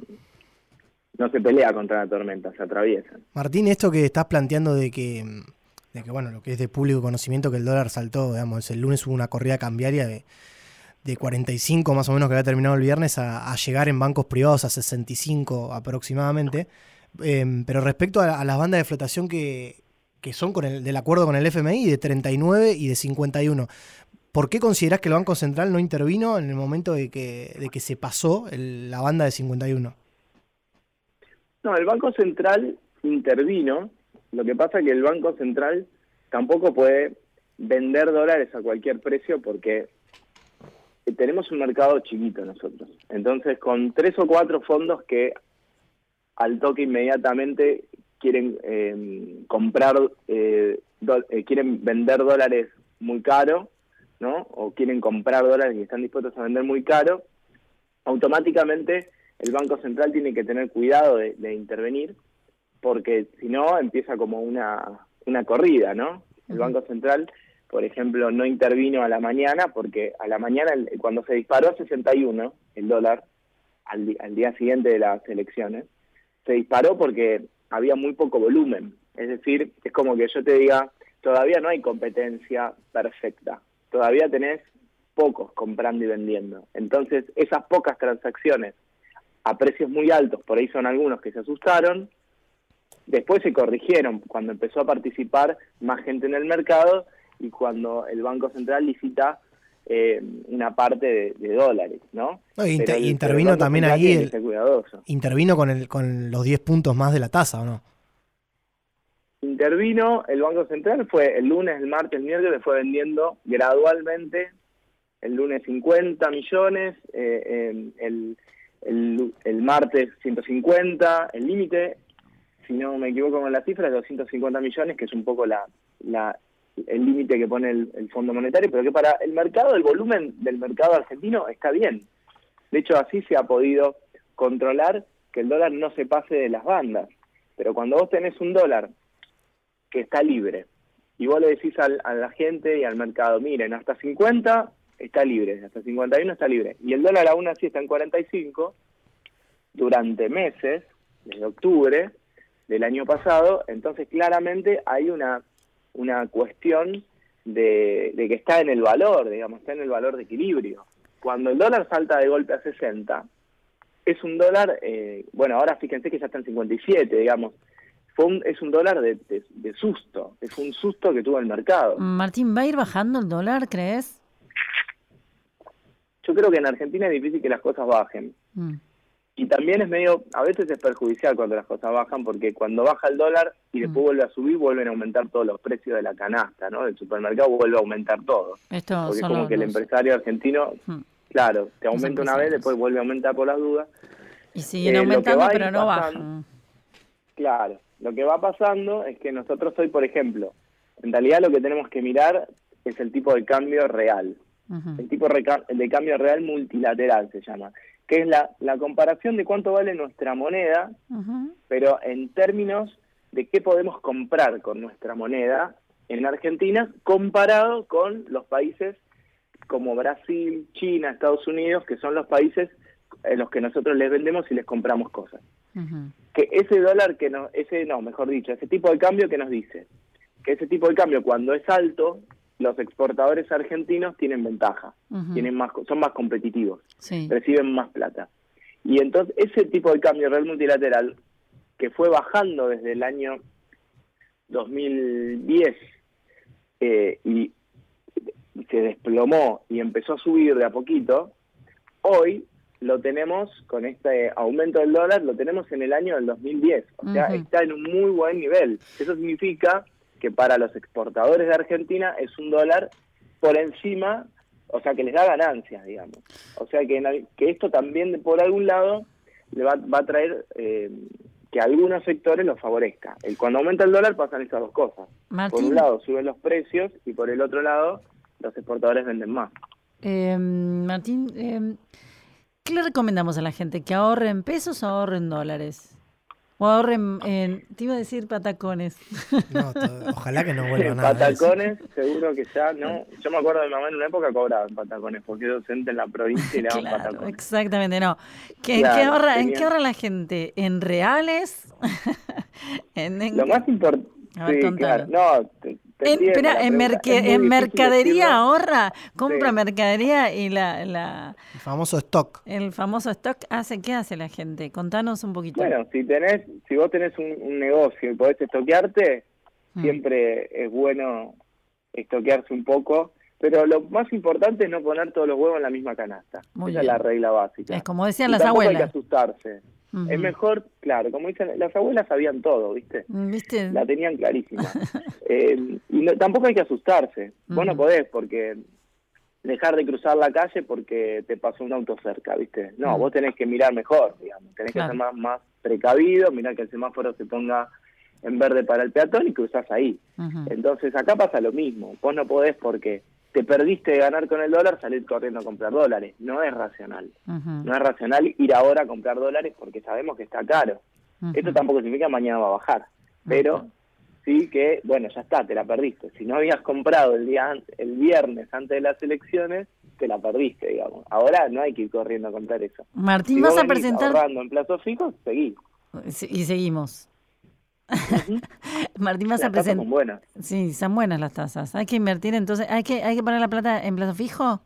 no se pelea contra la tormenta, se atraviesan. Martín, esto que estás planteando de que, de que bueno, lo que es de público conocimiento, que el dólar saltó, digamos, el lunes hubo una corrida cambiaria de, de cuarenta y cinco más o menos que había terminado el viernes a, a llegar en bancos privados a sesenta y cinco aproximadamente. Eh, pero respecto a, a las bandas de flotación que... que son con el del acuerdo con el F M I de treinta y nueve y de cincuenta y uno. ¿Por qué considerás que el Banco Central no intervino en el momento de que de que se pasó el, la banda de cincuenta y uno? No, el Banco Central intervino. Lo que pasa es que el Banco Central tampoco puede vender dólares a cualquier precio porque tenemos un mercado chiquito nosotros. Entonces, con tres o cuatro fondos que al toque inmediatamente quieren eh, comprar, eh, do, eh, quieren vender dólares muy caro, ¿no? O quieren comprar dólares y están dispuestos a vender muy caro, automáticamente el Banco Central tiene que tener cuidado de, de intervenir, porque si no empieza como una, una corrida, ¿no? El Banco Central, por ejemplo, no intervino a la mañana, porque a la mañana, cuando se disparó a sesenta y uno el dólar, al, al día siguiente de las elecciones, se disparó porque había muy poco volumen. Es decir, es como que yo te diga, todavía no hay competencia perfecta. Todavía tenés pocos comprando y vendiendo. Entonces, esas pocas transacciones a precios muy altos, por ahí son algunos que se asustaron, después se corrigieron cuando empezó a participar más gente en el mercado y cuando el Banco Central licita eh, una parte de, de dólares, ¿no? no y inter, el, intervino el también ahí, el, intervino con el con los diez puntos más de la tasa, ¿o no? Intervino, el Banco Central fue el lunes, el martes, el miércoles, fue vendiendo gradualmente, el lunes cincuenta millones, eh, eh, el, el, el martes ciento cincuenta, el límite, si no me equivoco con la cifra, es doscientos cincuenta millones, que es un poco la, la el límite que pone el, el Fondo Monetario, pero que para el mercado, el volumen del mercado argentino está bien. De hecho, así se ha podido controlar que el dólar no se pase de las bandas. Pero cuando vos tenés un dólar que está libre, y vos le decís al, a la gente y al mercado, miren, hasta cincuenta está libre, hasta cincuenta y uno está libre, y el dólar aún así está en cuarenta y cinco, durante meses, desde octubre del año pasado, entonces claramente hay una, una cuestión de, de que está en el valor, digamos, está en el valor de equilibrio. Cuando el dólar salta de golpe a sesenta, es un dólar, eh, bueno, ahora fíjense que ya está en cincuenta y siete, digamos, fue un, es un dólar de, de, de susto, es un susto que tuvo el mercado. Martín, ¿va a ir bajando el dólar, crees? Yo creo que en Argentina es difícil que las cosas bajen. Mm. Y también es medio, a veces es perjudicial cuando las cosas bajan, porque cuando baja el dólar y después mm. vuelve a subir, vuelven a aumentar todos los precios de la canasta, ¿no? Del supermercado vuelve a aumentar todo. Esto porque es como que el empresario argentino, mm. claro, te aumenta una vez, después vuelve a aumentar por las dudas. Y siguen eh, aumentando, pero no bajan. Claro, lo que va pasando es que nosotros hoy, por ejemplo, en realidad lo que tenemos que mirar es el tipo de cambio real. Uh-huh. El tipo de cambio real multilateral se llama, que es la, la comparación de cuánto vale nuestra moneda, uh-huh. pero en términos de qué podemos comprar con nuestra moneda en Argentina comparado con los países como Brasil, China, Estados Unidos, que son los países en los que nosotros les vendemos y les compramos cosas. Uh-huh. Que ese dólar que no, ese no, mejor dicho, ese tipo de cambio que nos dice que ese tipo de cambio cuando es alto, los exportadores argentinos tienen ventaja, uh-huh. tienen más, son más competitivos, sí. reciben más plata. Y entonces ese tipo de cambio real multilateral, que fue bajando desde el año dos mil diez eh, y se desplomó y empezó a subir de a poquito, hoy lo tenemos, con este aumento del dólar, lo tenemos en el año del dos mil diez. O sea, uh-huh. está en un muy buen nivel. Eso significa que para los exportadores de Argentina es un dólar por encima, o sea, que les da ganancias, digamos. O sea, que, que esto también, por algún lado, le va, va a traer eh, que a algunos sectores los favorezca. El, cuando aumenta el dólar pasan esas dos cosas. Martín. Por un lado suben los precios y por el otro lado los exportadores venden más. Eh, Martín, eh, ¿qué le recomendamos a la gente? ¿Que ahorre en pesos o ahorre en dólares? O ahorren, en, te iba a decir patacones. No, todo, ojalá que no vuelva nada. Patacones, seguro que ya, ¿no? Yo me acuerdo de mi mamá en una época cobraba patacones, porque es docente en la provincia y le daban claro, patacones. Exactamente, no. ¿Qué, claro, ¿qué ahorra, tenía... ¿En qué ahorra la gente? ¿En reales? en, en... Lo más importante... Sí, claro. No, te, te en, espera, en, merque, en mercadería ahorra, compra sí. mercadería y la, la... El famoso stock. El famoso stock, hace ¿qué hace la gente? Contanos un poquito. Bueno, si tenés, si vos tenés un, un negocio y podés estoquearte, mm. siempre es bueno estoquearse un poco, pero lo más importante es no poner todos los huevos en la misma canasta. Muy Esa bien. Es la regla básica. Es como decían y las abuelas. Hay que asustarse. Uh-huh. Es mejor, claro, como dicen, las abuelas sabían todo, ¿viste? ¿Viste? La tenían clarísima. eh, y no, tampoco hay que asustarse. Uh-huh. Vos no podés porque dejar de cruzar la calle porque te pasó un auto cerca, ¿viste? No, uh-huh. vos tenés que mirar mejor, digamos. Tenés claro. que ser más, más precavido, mirar que el semáforo se ponga en verde para el peatón y cruzás ahí. Uh-huh. Entonces, acá pasa lo mismo. Vos no podés porque te perdiste de ganar con el dólar, salir corriendo a comprar dólares. No es racional. Uh-huh. No es racional ir ahora a comprar dólares porque sabemos que está caro. Uh-huh. Esto tampoco significa que mañana va a bajar. Uh-huh. Pero sí que, bueno, ya está, te la perdiste. Si no habías comprado el día el viernes antes de las elecciones, te la perdiste, digamos. Ahora no hay que ir corriendo a comprar eso. Martín, si vas vos a presentar... ahorrando en plazos fijos, seguí. Y seguimos. Uh-huh. Martín, vas las a presentar. Son buenas. Sí, son buenas las tasas. Hay que invertir, entonces, hay que hay que poner la plata en plazo fijo.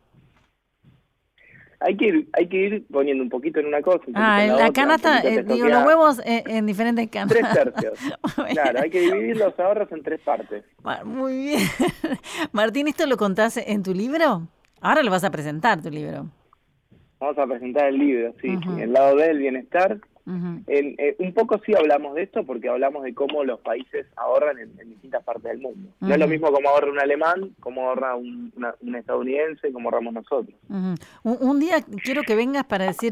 Hay que ir, hay que ir poniendo un poquito en una cosa. Un ah, en la, la canasta, eh, digo, los huevos en, en diferentes canastas. Tres tercios. Claro, hay que dividir los ahorros en tres partes. Muy bien. Martín, ¿esto lo contás en tu libro? Ahora lo vas a presentar, tu libro. Vamos a presentar el libro, sí. Uh-huh. El lado B, el bienestar. Uh-huh. En, eh, un poco sí hablamos de esto porque hablamos de cómo los países ahorran en, en distintas partes del mundo. Uh-huh. No es lo mismo como ahorra un alemán, como ahorra un, una, un estadounidense, como ahorramos nosotros. Uh-huh. un, un día quiero que vengas para decir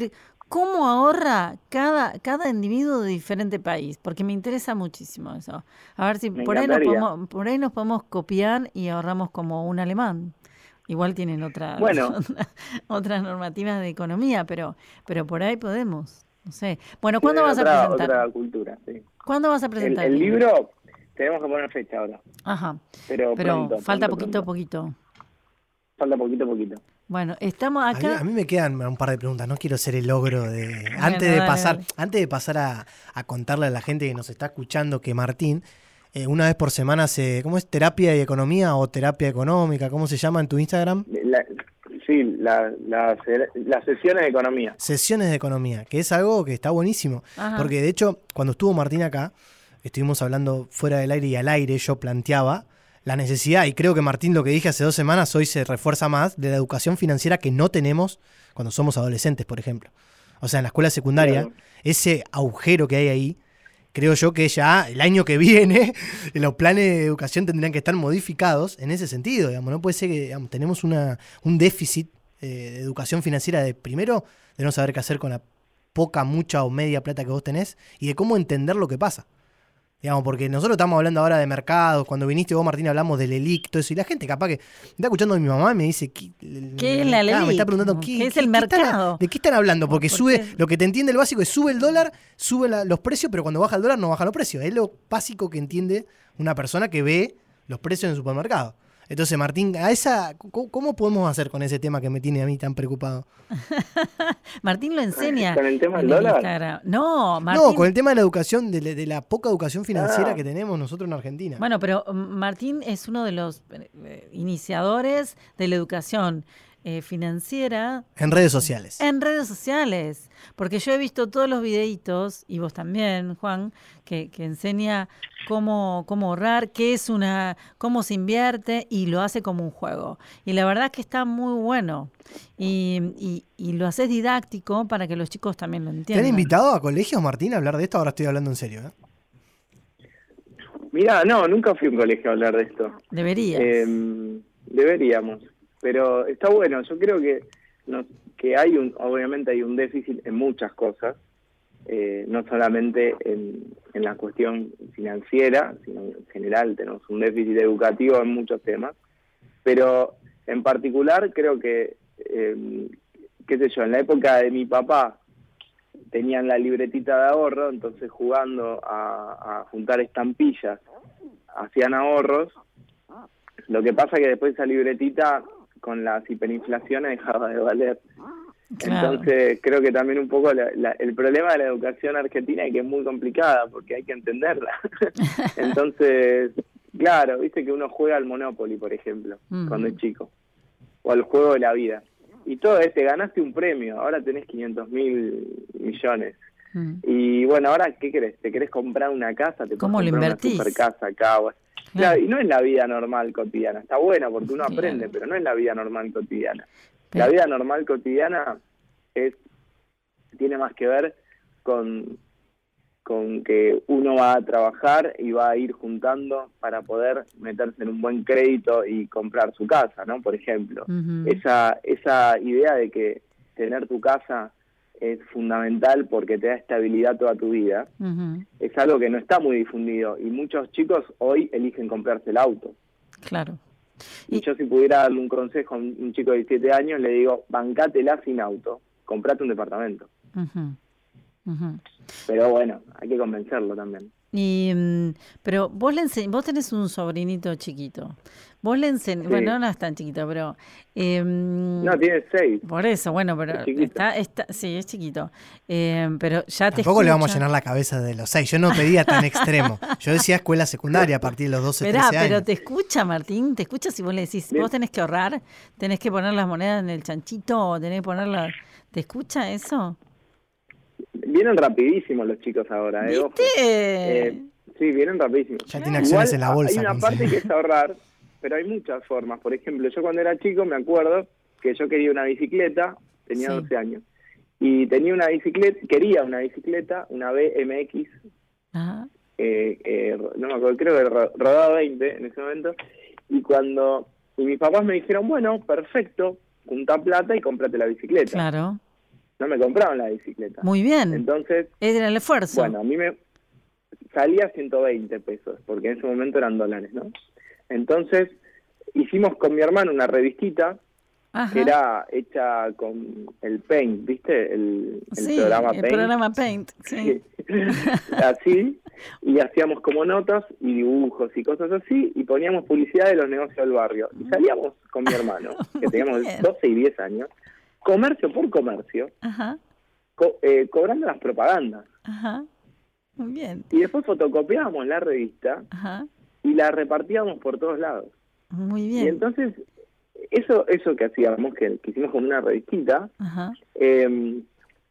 ¿Cómo ahorra cada, cada individuo de diferente país? Porque me interesa muchísimo eso. A ver si por ahí, nos podemos, por ahí nos podemos copiar y ahorramos como un alemán. Igual tienen otras bueno. otras normativas de economía, pero pero por ahí podemos. No sé. Bueno, ¿cuándo vas otra, a presentar? Otra cultura, sí. ¿Cuándo vas a presentar? El, el libro, tenemos que poner fecha ahora. Ajá. Pero, pero pronto, falta pronto, poquito a pronto. poquito. Falta poquito a poquito. Bueno, estamos acá. A mí, a mí me quedan un par de preguntas. No quiero ser el ogro de. Bueno, antes de dale, pasar, dale. antes de pasar a, a contarle a la gente que nos está escuchando que Martín eh, una vez por semana hace, ¿cómo es? Terapia y economía o terapia económica, ¿cómo se llama en tu Instagram? La, sí, la, la, las sesiones de economía. Sesiones de economía, que es algo que está buenísimo. Ajá. Porque de hecho, cuando estuvo Martín acá, estuvimos hablando fuera del aire y al aire, yo planteaba la necesidad, y creo que Martín lo que dije hace dos semanas hoy se refuerza más, de la educación financiera que no tenemos cuando somos adolescentes, por ejemplo. O sea, en la escuela secundaria, Claro. ese agujero que hay ahí, creo yo que ya el año que viene los planes de educación tendrían que estar modificados en ese sentido. Digamos. No puede ser que digamos, tenemos una, un déficit eh, de educación financiera de primero, de no saber qué hacer con la poca, mucha o media plata que vos tenés y de cómo entender lo que pasa. Digamos, porque nosotros estamos hablando ahora de mercados, cuando viniste vos, Martín, hablamos del ELIC, todo eso, y la gente capaz que está escuchando a mi mamá y me dice, ¿qué, ¿Qué es la ah, me ELIC? está preguntando, ¿qué, ¿Qué es qué- el qué están- mercado? ¿de qué están hablando? Porque ¿Por sube, qué? lo que te entiende el básico es sube el dólar, sube la- los precios, pero cuando baja el dólar no bajan los precios. Es lo básico que entiende una persona que ve los precios en el supermercado. Entonces, Martín, a esa, ¿cómo, cómo podemos hacer con ese tema que me tiene a mí tan preocupado? Martín lo enseña. ¿Con el tema del en dólar? Instagram. No, Martín. No, con el tema de la educación, de, la- de la poca educación financiera Ah. que tenemos nosotros en Argentina. Bueno, pero mm, Martín es uno de los eh, iniciadores de la educación eh, financiera En redes sociales. en redes sociales. Porque yo he visto todos los videitos, y vos también, Juan, que, que enseña cómo, cómo ahorrar, qué es una, cómo se invierte, y lo hace como un juego. Y la verdad es que está muy bueno. Y, y, y lo haces didáctico para que los chicos también lo ¿Te entiendan. han invitado a colegios, Martín, a hablar de esto? Ahora estoy hablando en serio. ¿eh? Mirá, no, nunca fui a un colegio a hablar de esto. Deberías. Eh, deberíamos, pero está bueno. Yo creo que no, que hay un, obviamente hay un déficit en muchas cosas, eh, no solamente en, en la cuestión financiera, sino en general tenemos un déficit educativo en muchos temas, pero en particular creo que, eh, qué sé yo, en la época de mi papá tenían la libretita de ahorro, entonces jugando a, a juntar estampillas hacían ahorros. Lo que pasa que después esa libretita con las hiperinflaciones dejaba de valer. Claro. Entonces creo que también un poco la, la, el problema de la educación argentina es que es muy complicada porque hay que entenderla. Entonces, claro, viste que uno juega al Monopoly, por ejemplo, Mm. cuando es chico, o al juego de la vida. Y todo es, te ganaste un premio, ahora tenés quinientos mil millones. Mm. Y bueno, ahora, ¿qué querés? ¿Te querés comprar una casa? ¿Te ¿Cómo podés lo comprar invertís? una super casa acá? O- Claro, y no es la vida normal cotidiana. Está bueno porque uno Claro. aprende, pero no es la vida normal cotidiana. Pero- La vida normal cotidiana es tiene más que ver con, con que uno va a trabajar y va a ir juntando para poder meterse en un buen crédito y comprar su casa, ¿no? Por ejemplo. Ujú. Esa, esa idea de que tener tu casa es fundamental porque te da estabilidad toda tu vida, Ujú. es algo que no está muy difundido y muchos chicos hoy eligen comprarse el auto. Claro. Y Y- yo si pudiera darle un consejo a un un chico de diecisiete años, le digo, bancátela sin auto, comprate un departamento. Ujú. Ujú. Pero bueno, hay que convencerlo también. Y, mm, pero vos le ense- vos tenés un sobrinito chiquito. Vos le enseñás, Sí. bueno, no es tan chiquito, pero eh, No, tiene seis. por eso, bueno, pero Es chiquito. está, está, sí, es chiquito. Eh, pero ya te Tampoco le vamos a escucha. llenar la cabeza de los seis. Yo no pedía tan extremo. Yo decía escuela secundaria a partir de los doce, Esperá, trece pero años. te escucha, Martín, te escucha si vos le decís, Bien. vos tenés que ahorrar, tenés que poner las monedas en el chanchito, o tenés que ponerlas, ¿te escucha eso? Vienen rapidísimos los chicos ahora, ¿eh? Ojo. ¿Viste? Eh, sí, vienen rapidísimos. Ya tiene acciones en la bolsa. Hay una con- parte que es ahorrar, pero hay muchas formas. Por ejemplo, yo cuando era chico me acuerdo que yo quería una bicicleta, tenía Sí. doce años, y tenía una bicicleta, quería una bicicleta, una B M X, Ajá. eh, eh, no me acuerdo, creo que ro- rodaba veinte en ese momento, y cuando y mis papás me dijeron, bueno, perfecto, junta plata y cómprate la bicicleta. Claro. no me compraron la bicicleta. Muy bien. Entonces, era el esfuerzo. Bueno, a mí me salía ciento veinte pesos, porque en ese momento eran dólares, ¿no? Entonces, hicimos con mi hermano una revistita. Ajá. Que era hecha con el Paint, ¿viste? El, el sí, programa el Paint. programa Paint, sí. Así, y hacíamos como notas y dibujos y cosas así, y poníamos publicidad de los negocios del barrio. Y salíamos con mi hermano, que teníamos bien. doce y diez años, comercio por comercio, Ajá. Co eh, cobrando las propagandas. Ajá. Muy bien. Y después fotocopiábamos la revista. Ajá. Y la repartíamos por todos lados. Muy bien. Y entonces... Eso eso que hacíamos, que, que hicimos con una revistita, eh,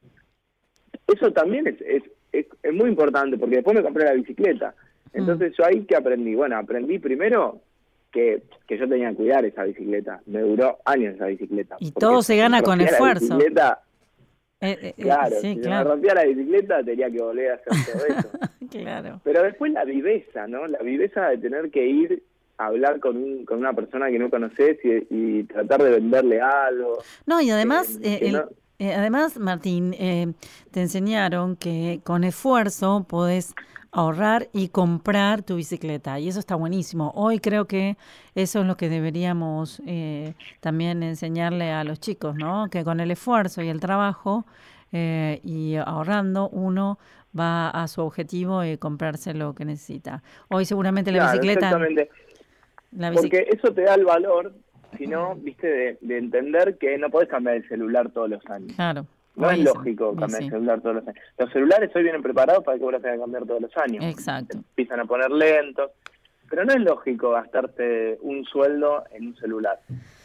eso también es, es, es, es muy importante, porque después me compré la bicicleta. Entonces, mm. yo ahí que aprendí, bueno, aprendí primero que, que yo tenía que cuidar esa bicicleta. Me duró años esa bicicleta. Y todo se gana con esfuerzo. Eh, eh, claro, sí, si claro. me rompía la bicicleta tenía que volver a hacer todo eso. Claro. Pero después la viveza, ¿no? La viveza de tener que ir hablar con un, con una persona que no conoces y, y tratar de venderle algo. No, y además, eh, eh, el, no... eh, además Martín, eh, te enseñaron que con esfuerzo podés ahorrar y comprar tu bicicleta, y eso está buenísimo. Hoy creo que eso es lo que deberíamos eh, también enseñarle a los chicos, ¿no? Que con el esfuerzo y el trabajo eh, y ahorrando uno va a su objetivo y comprarse lo que necesita. Hoy seguramente la claro, bicicleta... Exactamente. La Porque eso te da el valor, si no, viste, de, de entender que no podés cambiar el celular todos los años. Claro. No es lógico cambiar el celular todos los años. Los celulares hoy vienen preparados para que vos los tengas que cambiar todos los años. Exacto. Empiezan a poner lentos. Pero no es lógico gastarte un sueldo en un celular.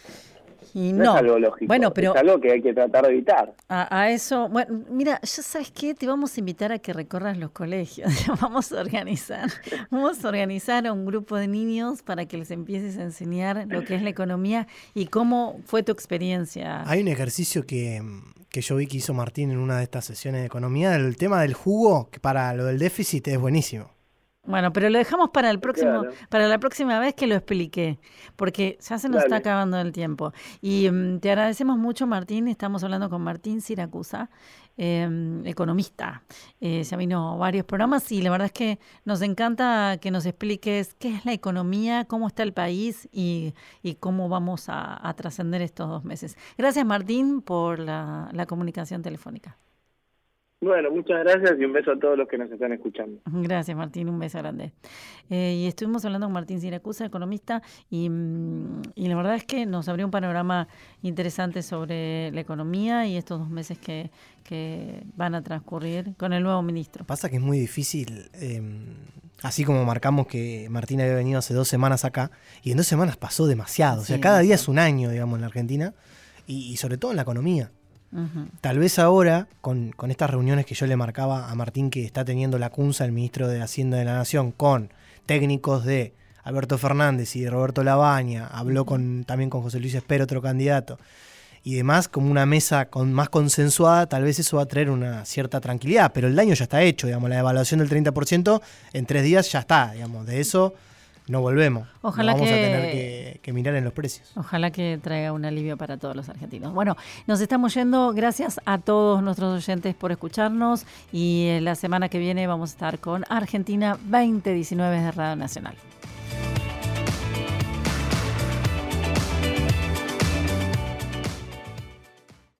Y no, no es algo lógico, bueno, pero es algo que hay que tratar de evitar. A, a eso, bueno, mira, ya sabes qué, te vamos a invitar a que recorras los colegios, vamos a organizar, vamos a organizar a un grupo de niños para que les empieces a enseñar lo que es la economía y cómo fue tu experiencia. Hay un ejercicio que, que yo vi que hizo Martín en una de estas sesiones de economía, el tema del jugo, que para lo del déficit es buenísimo. Bueno, pero lo dejamos para el próximo, claro. para la próxima vez que lo explique, porque ya se nos Dale. está acabando el tiempo. Y um, te agradecemos mucho, Martín. Estamos hablando con Martín Siracusa, eh, economista. Eh, ya vino a varios programas y la verdad es que nos encanta que nos expliques qué es la economía, cómo está el país y, y cómo vamos a, a trascender estos dos meses. Gracias, Martín, por la, la comunicación telefónica. Bueno, muchas gracias y un beso a todos los que nos están escuchando. Gracias, Martín, un beso grande. Eh, y estuvimos hablando con Martín Siracusa, economista, y, y la verdad es que nos abrió un panorama interesante sobre la economía y estos dos meses que, que van a transcurrir con el nuevo ministro. Pasa que es muy difícil, eh, así como marcamos que Martín había venido hace dos semanas acá, y en dos semanas pasó demasiado. O sea, Sí, cada día sí. es un año, digamos, en la Argentina, y, y sobre todo en la economía. Uh-huh. Tal vez ahora, con, con estas reuniones que yo le marcaba a Martín, que está teniendo la CUNSA, el ministro de Hacienda de la Nación, con técnicos de Alberto Fernández y de Roberto Labaña, habló con, también con José Luis Espero, otro candidato, y demás, como una mesa con, más consensuada, tal vez eso va a traer una cierta tranquilidad, pero el daño ya está hecho, digamos, la devaluación del treinta por ciento en tres días ya está, digamos, de eso no volvemos. Ojalá Nos vamos que, a tener que, que mirar en los precios. Ojalá que traiga un alivio para todos los argentinos. Bueno, nos estamos yendo. Gracias a todos nuestros oyentes por escucharnos y la semana que viene vamos a estar con Argentina veinte diecinueve de Radio Nacional.